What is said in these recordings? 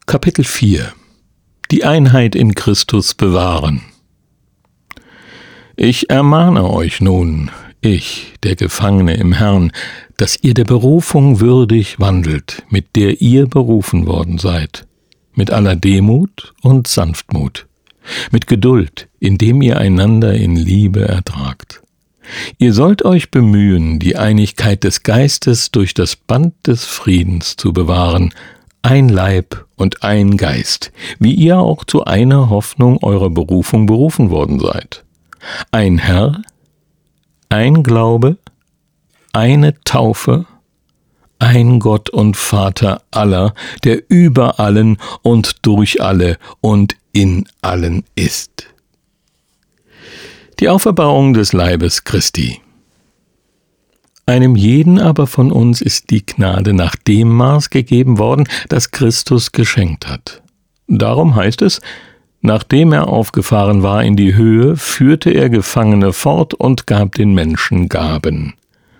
Kapitel 4 Die Einheit in Christus bewahren. Ich ermahne euch nun, ich, der Gefangene im Herrn, dass ihr der Berufung würdig wandelt, mit der ihr berufen worden seid, mit aller Demut und Sanftmut, mit Geduld, indem ihr einander in Liebe ertragt. Ihr sollt euch bemühen, die Einigkeit des Geistes durch das Band des Friedens zu bewahren, ein Leib und ein Geist, wie ihr auch zu einer Hoffnung eurer Berufung berufen worden seid. Ein Herr, ein Glaube, eine Taufe, ein Gott und Vater aller, der über allen und durch alle und in allen ist. Die Auferbauung des Leibes Christi. Einem jeden aber von uns ist die Gnade nach dem Maß gegeben worden, das Christus geschenkt hat. Darum heißt es, nachdem er aufgefahren war in die Höhe, führte er Gefangene fort und gab den Menschen Gaben.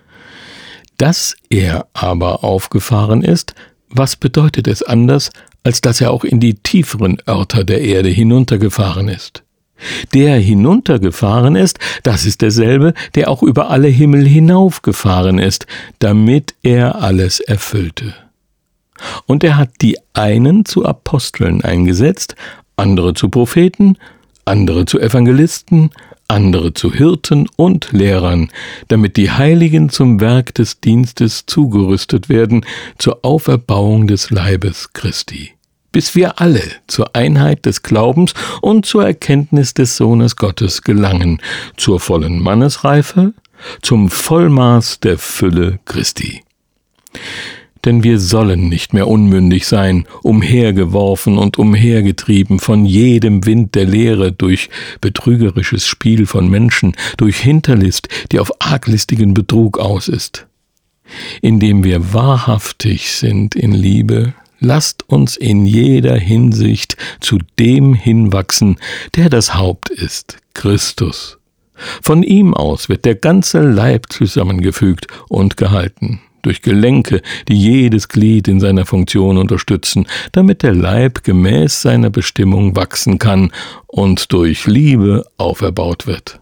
Dass er aber aufgefahren ist, was bedeutet es anders, als dass er auch in die tieferen Örter der Erde hinuntergefahren ist? Der hinuntergefahren ist, das ist derselbe, der auch über alle Himmel hinaufgefahren ist, damit er alles erfüllte. Und er hat die einen zu Aposteln eingesetzt, andere zu Propheten, andere zu Evangelisten, andere zu Hirten und Lehrern, damit die Heiligen zum Werk des Dienstes zugerüstet werden, zur Auferbauung des Leibes Christi, bis wir alle zur Einheit des Glaubens und zur Erkenntnis des Sohnes Gottes gelangen, zur vollen Mannesreife, zum Vollmaß der Fülle Christi. Denn wir sollen nicht mehr unmündig sein, umhergeworfen und umhergetrieben von jedem Wind der Lehre durch betrügerisches Spiel von Menschen, durch Hinterlist, die auf arglistigen Betrug aus ist. Indem wir wahrhaftig sind in Liebe, lasst uns in jeder Hinsicht zu dem hinwachsen, der das Haupt ist, Christus. Von ihm aus wird der ganze Leib zusammengefügt und gehalten, durch Gelenke, die jedes Glied in seiner Funktion unterstützen, damit der Leib gemäß seiner Bestimmung wachsen kann und durch Liebe auferbaut wird.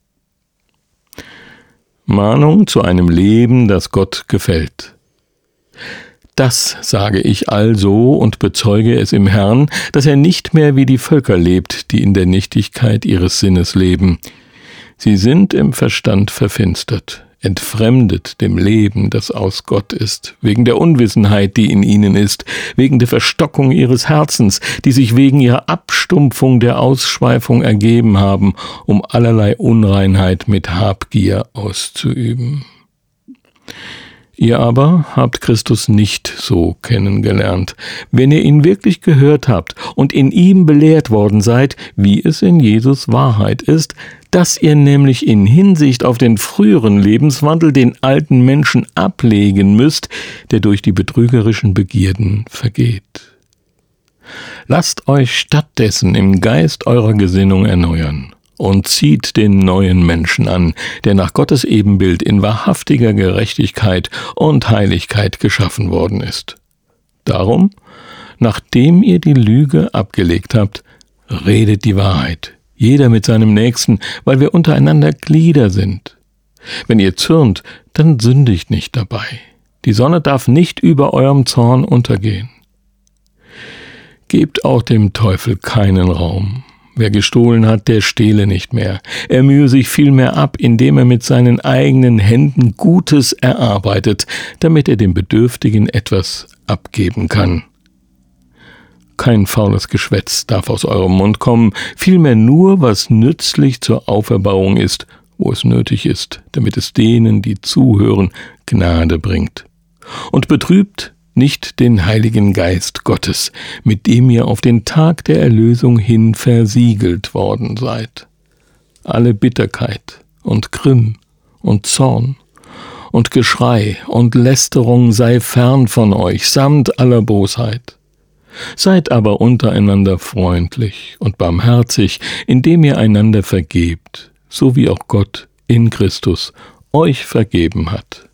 Mahnung zu einem Leben, das Gott gefällt. Das sage ich also und bezeuge es im Herrn, dass er nicht mehr wie die Völker lebt, die in der Nichtigkeit ihres Sinnes leben. Sie sind im Verstand verfinstert, entfremdet dem Leben, das aus Gott ist, wegen der Unwissenheit, die in ihnen ist, wegen der Verstockung ihres Herzens, die sich wegen ihrer Abstumpfung der Ausschweifung ergeben haben, um allerlei Unreinheit mit Habgier auszuüben. Ihr aber habt Christus nicht so kennengelernt, wenn ihr ihn wirklich gehört habt und in ihm belehrt worden seid, wie es in Jesus Wahrheit ist, dass ihr nämlich in Hinsicht auf den früheren Lebenswandel den alten Menschen ablegen müsst, der durch die betrügerischen Begierden vergeht. Lasst euch stattdessen im Geist eurer Gesinnung erneuern und zieht den neuen Menschen an, der nach Gottes Ebenbild in wahrhaftiger Gerechtigkeit und Heiligkeit geschaffen worden ist. Darum, nachdem ihr die Lüge abgelegt habt, redet die Wahrheit, jeder mit seinem Nächsten, weil wir untereinander Glieder sind. Wenn ihr zürnt, dann sündigt nicht dabei. Die Sonne darf nicht über eurem Zorn untergehen. Gebt auch dem Teufel keinen Raum. Wer gestohlen hat, der stehle nicht mehr. Er mühe sich vielmehr ab, indem er mit seinen eigenen Händen Gutes erarbeitet, damit er dem Bedürftigen etwas abgeben kann. Kein faules Geschwätz darf aus eurem Mund kommen, vielmehr nur, was nützlich zur Auferbauung ist, wo es nötig ist, damit es denen, die zuhören, Gnade bringt. Und betrübt nicht den Heiligen Geist Gottes, mit dem ihr auf den Tag der Erlösung hin versiegelt worden seid. Alle Bitterkeit und Grimm und Zorn und Geschrei und Lästerung sei fern von euch, samt aller Bosheit. Seid aber untereinander freundlich und barmherzig, indem ihr einander vergebt, so wie auch Gott in Christus euch vergeben hat.